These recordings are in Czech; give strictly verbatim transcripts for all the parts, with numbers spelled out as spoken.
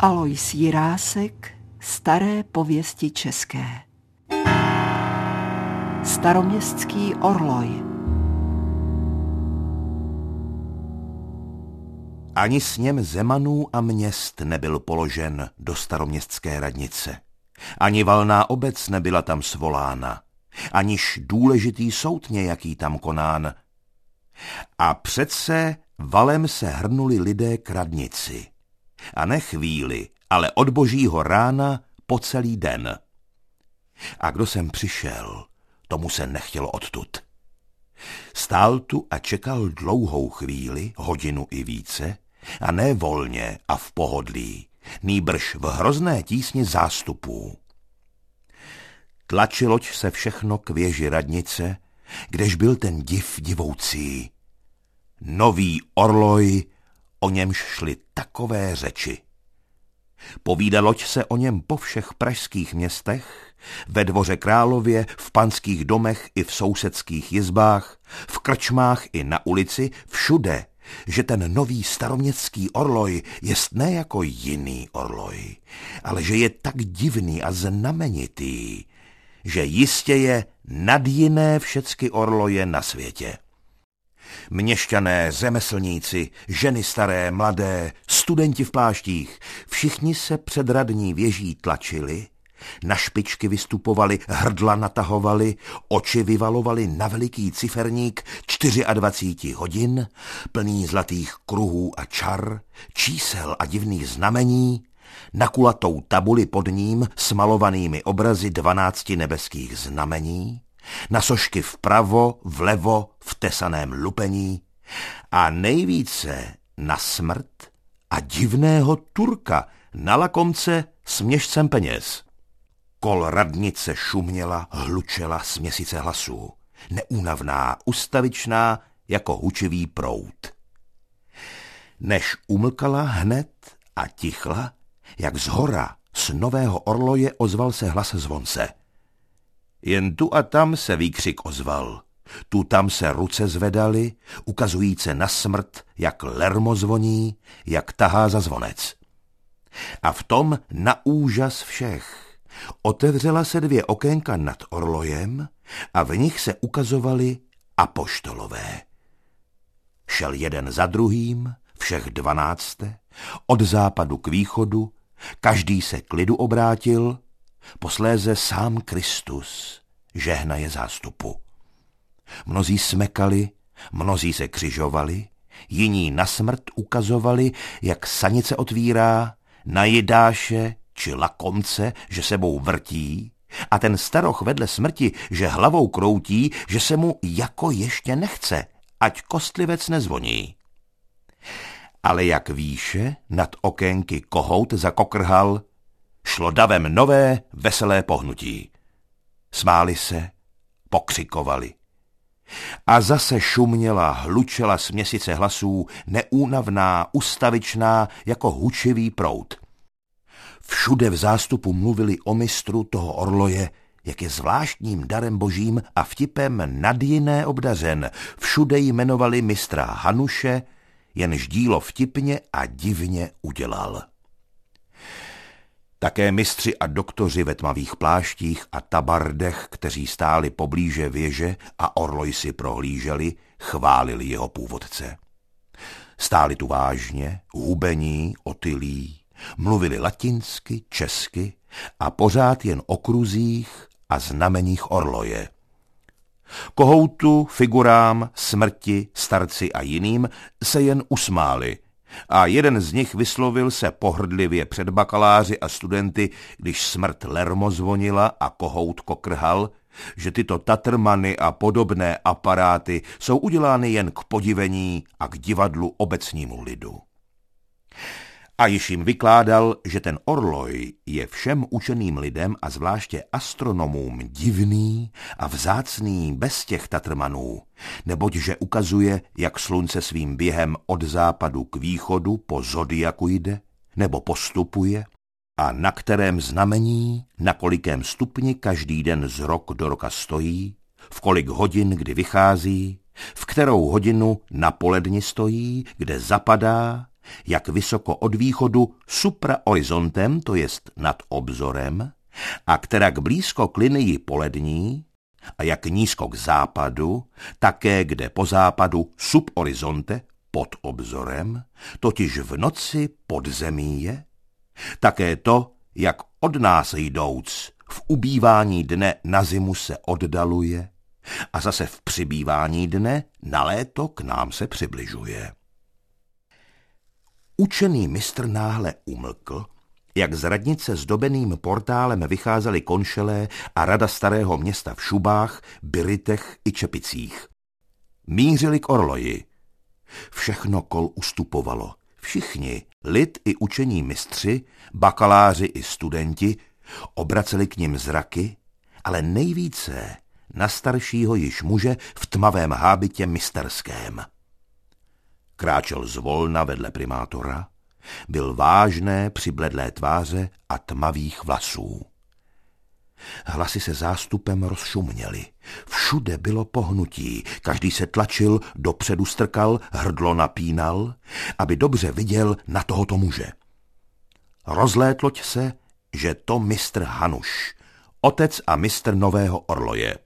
Alois Jirásek, Staré pověsti české. Staroměstský orloj. Ani sněm zemanů a měst nebyl položen do staroměstské radnice. Ani valná obec nebyla tam svolána. Aniž důležitý soud nějaký tam konán. A přece valem se hrnuli lidé k radnici. A ne chvíli, ale od božího rána po celý den. A kdo sem přišel, tomu se nechtělo odtud. Stál tu a čekal dlouhou chvíli, hodinu i více, a ne volně a v pohodlí, nýbrž v hrozné tísni zástupů. Tlačiloď se všechno k věži radnice, kdež byl ten div divoucí. Nový orloj, o němž šly takové řeči. Povídaloť se o něm po všech pražských městech, ve dvoře králově, v panských domech i v sousedských jizbách, v krčmách i na ulici, všude, že ten nový staroměstský orloj jest ne jako jiný orloj, ale že je tak divný a znamenitý, že jistě je nad jiné všecky orloje na světě. Měšťané, řemeslníci, ženy staré, mladé, studenti v pláštích, všichni se před radní věží tlačili, na špičky vystupovali, hrdla natahovali, oči vyvalovali na veliký ciferník dvacet čtyři hodin, plný zlatých kruhů a čar, čísel a divných znamení, na kulatou tabuli pod ním s malovanými obrazy dvanácti nebeských znamení, na sošky vpravo, vlevo, v tesaném lupení a nejvíce na smrt a divného Turka na lakomce s měšcem peněz. Kol radnice šuměla, hlučela směsice hlasů, neúnavná, ustavičná jako hučivý proud. Než umlkala hned a tichla, jak zhora z nového orloje ozval se hlas zvonce. Jen tu a tam se výkřik ozval. Tu tam se ruce zvedaly, ukazujíce na smrt, jak lermo zvoní, jak tahá za zvonec. A v tom na úžas všech otevřela se dvě okénka nad orlojem a v nich se ukazovali apoštolové. Šel jeden za druhým, všech dvanácté, od západu k východu, každý se k lidu obrátil, posléze sám Kristus žehnaje zástupu. Mnozí smekali, mnozí se křižovali, jiní na smrt ukazovali, jak sanice otvírá, na Jidáše či lakomce, že sebou vrtí, a ten staroch vedle smrti, že hlavou kroutí, že se mu jako ještě nechce, ať kostlivec nezvoní. Ale jak výše nad okénky kohout zakokrhal, šlo davem nové veselé pohnutí. Smáli se, pokřikovali. A zase šuměla, hlučela směsice hlasů, neúnavná, ustavičná, jako hučivý proud. Všude v zástupu mluvili o mistru toho orloje, jak je zvláštním darem božím a vtipem nad jiné obdařen. Všude jmenovali mistra Hanuše, jenž dílo vtipně a divně udělal. Také mistři a doktoři ve tmavých pláštích a tabardech, kteří stáli poblíže věže a orloj si prohlíželi, chválili jeho původce. Stáli tu vážně, hubení, otylí, mluvili latinsky, česky a pořád jen o kruzích a znameních orloje. Kohoutu, figurám, smrti, starci a jiným se jen usmáli a jeden z nich vyslovil se pohrdlivě před bakaláři a studenty, když smrt lermo zvonila a kohout kokrhal, že tyto tatrmany a podobné aparáty jsou udělány jen k podivení a k divadlu obecnímu lidu. A již jim vykládal, že ten orloj je všem učeným lidem a zvláště astronomům divný a vzácný bez těch tatrmanů, neboť že ukazuje, jak slunce svým během od západu k východu po zodiaku jde, nebo postupuje, a na kterém znamení, na kolikém stupni každý den z rok do roka stojí, v kolik hodin kdy vychází, v kterou hodinu na poledni stojí, kde zapadá, jak vysoko od východu suprahorizontem, to jest nad obzorem, a kterak blízko k linii polední, a jak nízko k západu, také kde po západu subhorizonte, pod obzorem, totiž v noci pod zemí je, také to, jak od nás jdouc v ubývání dne na zimu se oddaluje a zase v přibývání dne na léto k nám se přibližuje. Učený mistr náhle umlkl, jak z radnice zdobeným portálem vycházely konšelé a rada starého města v šubách, biritech i čepicích. Mířili k orloji. Všechno kol ustupovalo. Všichni, lid i učení mistři, bakaláři i studenti, obraceli k nim zraky, ale nejvíce na staršího již muže v tmavém hábitě misterském. Kráčel zvolna vedle primátora, byl vážné, přibledlé tváře a tmavých vlasů. Hlasy se zástupem rozšuměly. Všude bylo pohnutí, každý se tlačil, dopředu strkal, hrdlo napínal, aby dobře viděl na tohoto muže. Rozlétloť se, že to mistr Hanuš, otec a mistr Nového Orloje.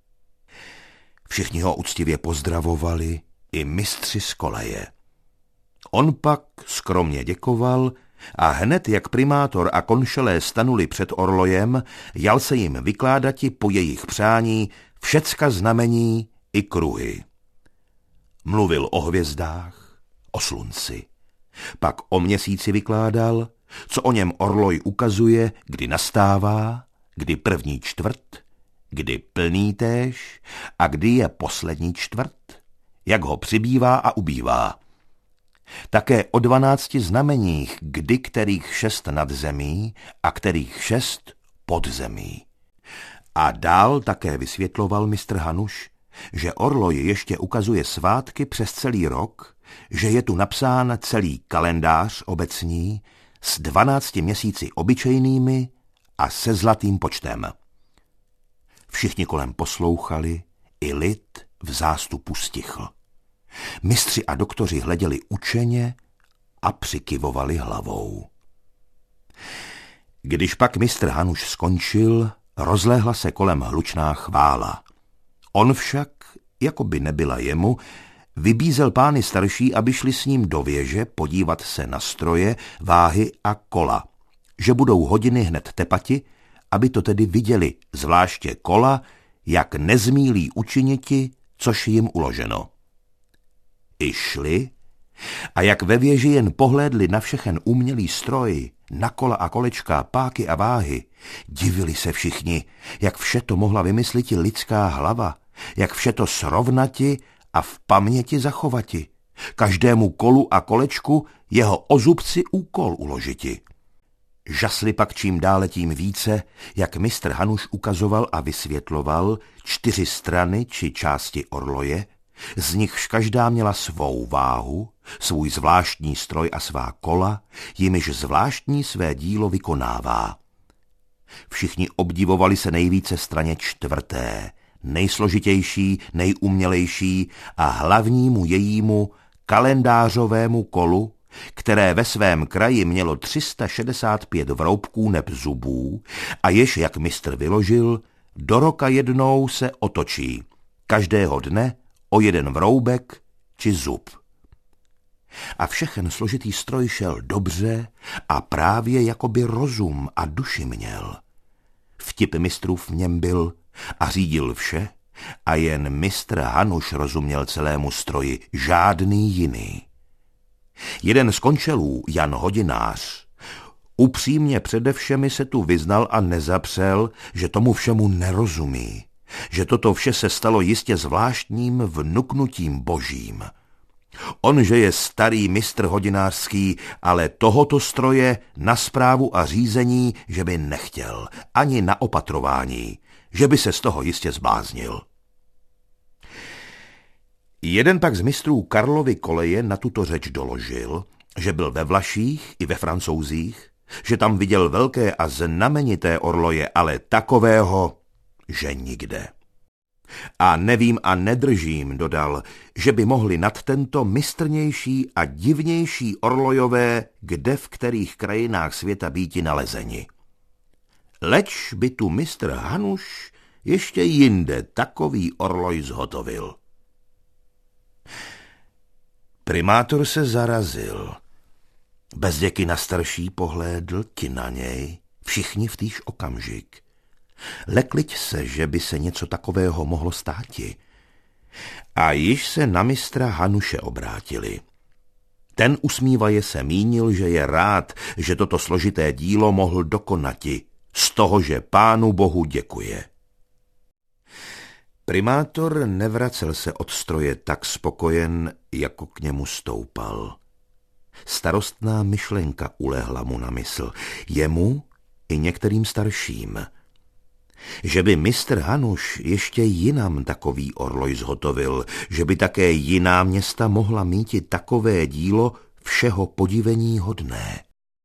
Všichni ho uctivě pozdravovali, i mistři z koleje. On pak skromně děkoval a hned jak primátor a konšelé stanuli před orlojem, jal se jim vykládati po jejich přání všecka znamení i kruhy. Mluvil o hvězdách, o slunci, pak o měsíci vykládal, co o něm orloj ukazuje, kdy nastává, kdy první čtvrt, kdy plný též a kdy je poslední čtvrt, jak ho přibývá a ubývá. Také o dvanácti znameních, kdy kterých šest nad zemí a kterých šest pod zemí. A dál také vysvětloval mistr Hanuš, že orloj ještě ukazuje svátky přes celý rok, že je tu napsán celý kalendář obecní s dvanácti měsíci obyčejnými a se zlatým počtem. Všichni kolem poslouchali, i lid v zástupu stichl. Mistři a doktoři hleděli učeně a přikyvovali hlavou. Když pak mistr Hanuš skončil, rozléhla se kolem hlučná chvála. On však, jako by nebyla jemu, vybízel pány starší, aby šli s ním do věže podívat se na stroje, váhy a kola, že budou hodiny hned tepati, aby to tedy viděli, zvláště kola, jak nezmílí učiniti, což jim uloženo. I šli, a jak ve věži jen pohlédli na všechen umělý stroj, na kola a kolečka, páky a váhy, divili se všichni, jak vše to mohla vymysliti lidská hlava, jak vše to srovnati a v paměti zachovati, každému kolu a kolečku jeho ozubci úkol uložiti. Žasli pak čím dále tím více, jak mistr Hanuš ukazoval a vysvětloval čtyři strany či části orloje, z nichž každá měla svou váhu, svůj zvláštní stroj a svá kola, jimiž zvláštní své dílo vykonává. Všichni obdivovali se nejvíce straně čtvrté, nejsložitější, nejumělejší a hlavnímu jejímu kalendářovému kolu, které ve svém kraji mělo tři sta šedesát pět vroubků neb zubů a jež, jak mistr vyložil, do roka jednou se otočí, každého dne o jeden vroubek či zub. A všechen složitý stroj šel dobře a právě jakoby rozum a duši měl. Vtip mistrův v něm byl a řídil vše a jen mistr Hanuš rozuměl celému stroji, žádný jiný. Jeden z končelů, Jan Hodinář, upřímně přede všemi se tu vyznal a nezapřel, že tomu všemu nerozumí, že toto vše se stalo jistě zvláštním vnuknutím božím. On, že je starý mistr hodinářský, ale tohoto stroje na správu a řízení, že by nechtěl, ani na opatrování, že by se z toho jistě zbláznil. Jeden pak z mistrů Karlovy koleje na tuto řeč doložil, že byl ve Vlaších i ve Francouzích, že tam viděl velké a znamenité orloje, ale takového, že nikde. A nevím a nedržím, dodal, že by mohli nad tento mistrnější a divnější orlojové kde v kterých krajinách světa býti nalezeni. Leč by tu mistr Hanuš ještě jinde takový orloj zhotovil. Primátor se zarazil. Bezděky na starší pohlédl ti na něj, všichni v týž okamžik. Lekliť se, že by se něco takového mohlo státi. A již se na mistra Hanuše obrátili. Ten usmívaje se mínil, že je rád, že toto složité dílo mohl dokonati, z toho, že Pánu Bohu děkuje. Primátor nevracel se od stroje tak spokojen, jako k němu stoupal. Starostná myšlenka ulehla mu na mysl, jemu i některým starším. Že by mistr Hanuš ještě jinam takový orloj zhotovil, že by také jiná města mohla míti takové dílo všeho podivení hodné.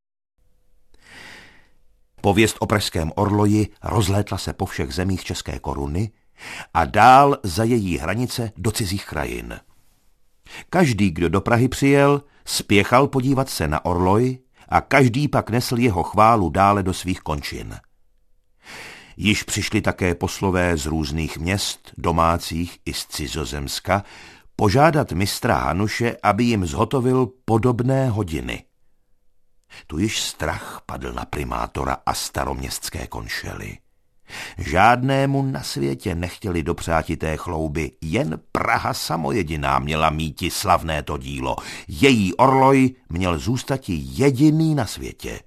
Pověst o pražském orloji rozlétla se po všech zemích české koruny a dál za její hranice do cizích krajin. Každý, kdo do Prahy přijel, spěchal podívat se na orloj a každý pak nesl jeho chválu dále do svých končin. Již přišli také poslové z různých měst, domácích i z cizozemska, požádat mistra Hanuše, aby jim zhotovil podobné hodiny. Tu již strach padl na primátora a staroměstské konšely. Žádnému na světě nechtěli dopřáti té chlouby, jen Praha samojediná měla míti slavné to dílo. Její orloj měl zůstati jediný na světě.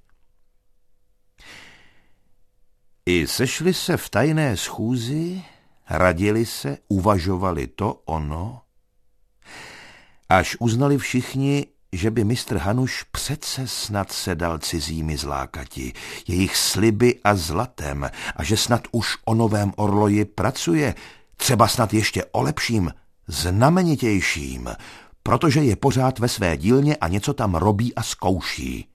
I sešli se v tajné schůzi, radili se, uvažovali to ono, až uznali všichni, že by mistr Hanuš přece snad se dal cizími zlákati, jejich sliby a zlatem, a že snad už o novém orloji pracuje, třeba snad ještě o lepším, znamenitějším, protože je pořád ve své dílně a něco tam robí a zkouší.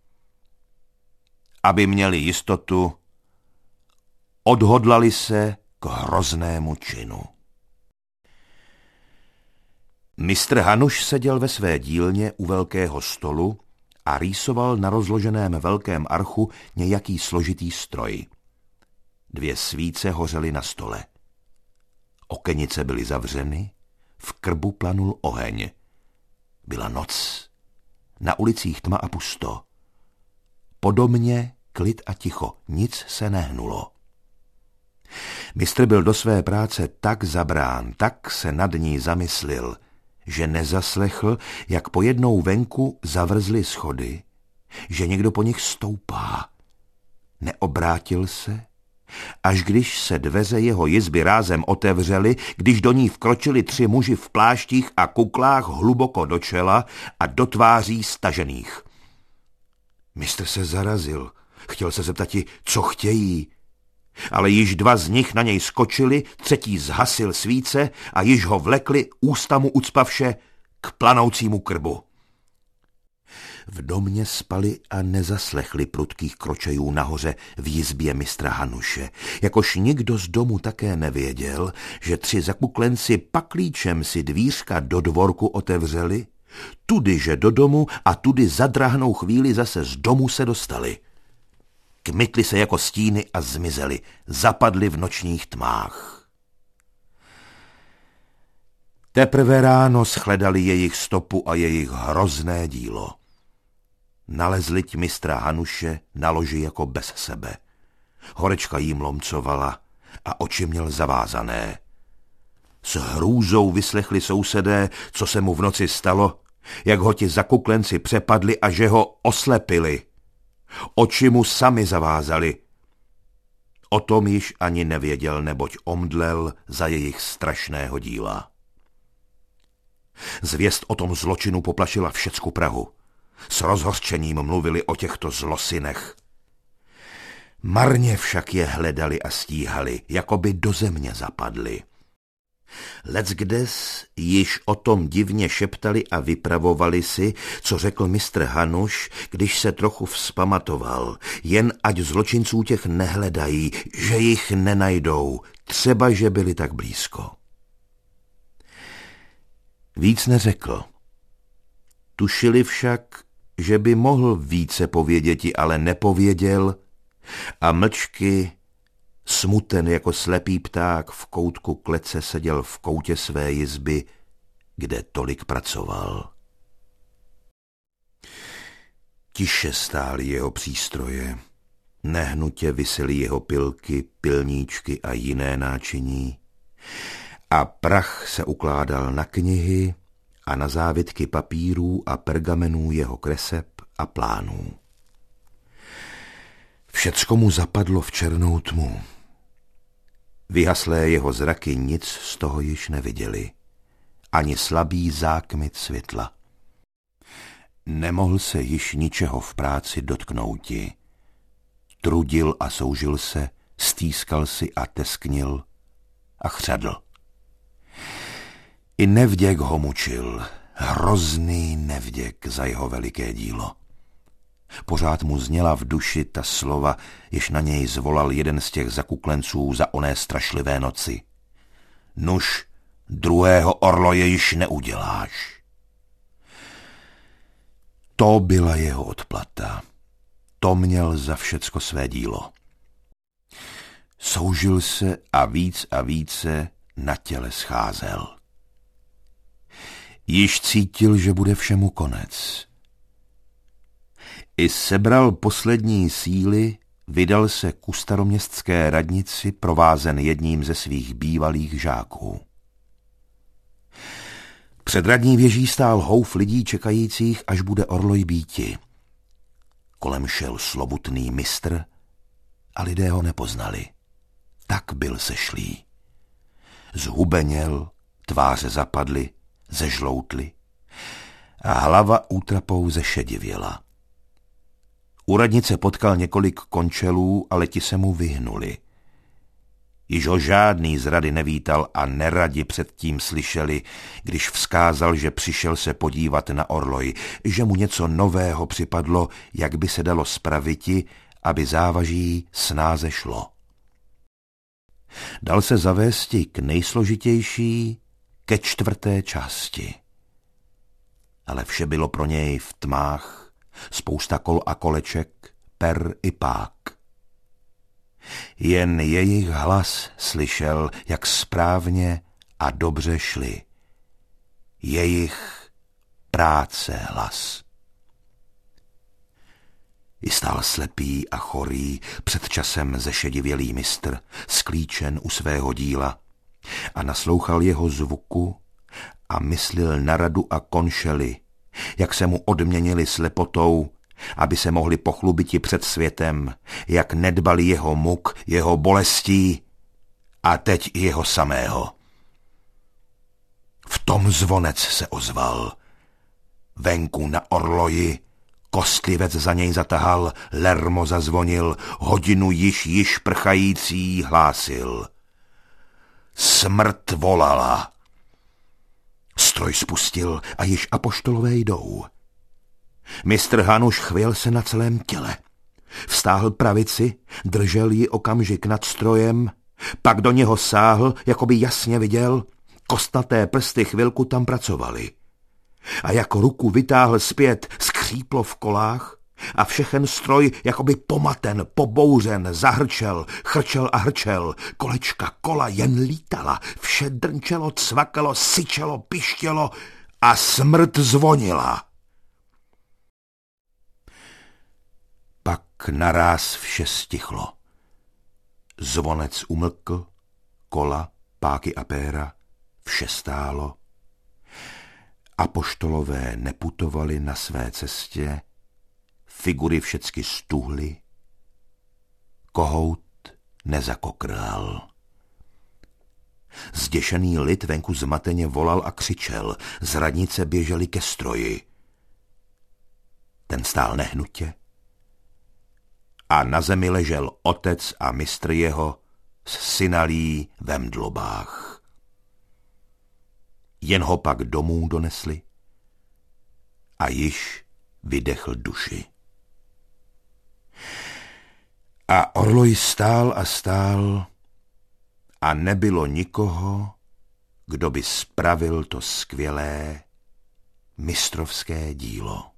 Aby měli jistotu, odhodlali se k hroznému činu. Mistr Hanuš seděl ve své dílně u velkého stolu a rýsoval na rozloženém velkém archu nějaký složitý stroj. Dvě svíce hořely na stole. Okenice byly zavřeny, v krbu planul oheň. Byla noc, na ulicích tma a pusto. Po domě klid a ticho, nic se nehnulo. Mistr byl do své práce tak zabrán, tak se nad ní zamyslil, že nezaslechl, jak pojednou venku zavrzly schody, že někdo po nich stoupá. Neobrátil se, až když se dveře jeho jizby rázem otevřely, když do ní vkročili tři muži v pláštích a kuklách hluboko do čela a do tváří stažených. Mistr se zarazil, chtěl se zeptati, co chtějí, ale již dva z nich na něj skočili, třetí zhasil svíce a již ho vlekli, ústa mu ucpavše, k planoucímu krbu. V domě spali a nezaslechli prudkých kročejů nahoře v jizbě mistra Hanuše, jakož nikdo z domu také nevěděl, že tři zakuklenci paklíčem si dvířka do dvorku otevřeli, tudyže do domu a tudy za drahnou chvíli zase z domu se dostali. Kmitli se jako stíny a zmizeli, zapadli v nočních tmách. Teprve ráno shledali jejich stopu a jejich hrozné dílo. Nalezli mistra Hanuše na loži jako bez sebe. Horečka jím lomcovala a oči měl zavázané. S hrůzou vyslechli sousedé, co se mu v noci stalo, jak ho ti zakuklenci přepadli a že ho oslepili. Oči mu sami zavázali. O tom již ani nevěděl, neboť omdlel za jejich strašného díla. Zvěst o tom zločinu poplašila všecku Prahu. S rozhořčením mluvili o těchto zlosinech. Marně však je hledali a stíhali, jako by do země zapadli. Leckdes již o tom divně šeptali a vypravovali si, co řekl mistr Hanuš, když se trochu vzpamatoval, jen ať zločinců těch nehledají, že jich nenajdou, třeba že byli tak blízko. Víc neřekl. Tušili však, že by mohl více pověděti, ale nepověděl a mlčky, smuten jako slepý pták v koutku klece seděl v koutě své jizby, kde tolik pracoval. Tiše stály jeho přístroje, nehnutě visely jeho pilky, pilníčky a jiné náčiní a prach se ukládal na knihy a na závitky papírů a pergamenů jeho kreseb a plánů. Všecko mu zapadlo v černou tmu. Vyhaslé jeho zraky nic z toho již neviděli, ani slabý zákmit světla. Nemohl se již ničeho v práci dotknouti. Trudil a soužil se, stýskal si a tesknil a chřadl. I nevděk ho mučil, hrozný nevděk za jeho veliké dílo. Pořád mu zněla v duši ta slova, jež na něj zvolal jeden z těch zakuklenců za oné strašlivé noci. Nuž, druhého orloje již neuděláš. To byla jeho odplata. To měl za všecko své dílo. Soužil se a víc a více na těle scházel. Již cítil, že bude všemu konec. I sebral poslední síly, vydal se ku staroměstské radnici provázen jedním ze svých bývalých žáků. Před radní věží stál houf lidí čekajících, až bude orloj býti. Kolem šel slovutný mistr a lidé ho nepoznali. Tak byl sešlý. Zhubeněl, tváře zapadly, zežloutly a hlava útrapou zešedivěla. U radnice potkal několik končelů, ale ti se mu vyhnuli. Již ho žádný z rady nevítal a neradi předtím slyšeli, když vzkázal, že přišel se podívat na orloj, že mu něco nového připadlo, jak by se dalo spraviti, aby závaží snáze šlo. Dal se zavésti k nejsložitější, ke čtvrté části. Ale vše bylo pro něj v tmách, spousta kol a koleček, per i pák. Jen jejich hlas slyšel, jak správně a dobře šli. Jejich práce hlas. I stál slepý a chorý, před časem zešedivělý mistr, sklíčen u svého díla, a naslouchal jeho zvuku a myslil na radu a konšely, jak se mu odměnili slepotou, aby se mohli pochlubiti před světem, jak nedbali jeho muk, jeho bolestí a teď i jeho samého. V tom zvonec se ozval. Venku na orloji kostlivec za něj zatahal, lermo zazvonil, hodinu již již prchající hlásil. Smrt volala. Stroj spustil a již apoštolové jdou. Mistr Hanuš chvěl se na celém těle. Vstáhl pravici, držel ji okamžik nad strojem, pak do něho sáhl, jako by jasně viděl, kostnaté prsty chvilku tam pracovaly. A jako ruku vytáhl zpět, skříplo v kolách a všechen stroj jakoby pomaten, pobouřen, zahrčel, chrčel a hrčel, kolečka, kola jen lítala, vše drnčelo, cvakalo, syčelo, pištělo a smrt zvonila. Pak naráz vše stichlo. Zvonec umlkl, kola, páky a péra, vše stálo. Apoštolové neputovali na své cestě, figury všecky stuhly, kohout nezakokrál. Zděšený lid venku zmateně volal a křičel, z radnice běželi ke stroji. Ten stál nehnutě a na zemi ležel otec a mistr jeho s synalí ve mdlobách. Jen ho pak domů donesli a již vydechl duši. A orloj stál a stál a nebylo nikoho, kdo by spravil to skvělé mistrovské dílo.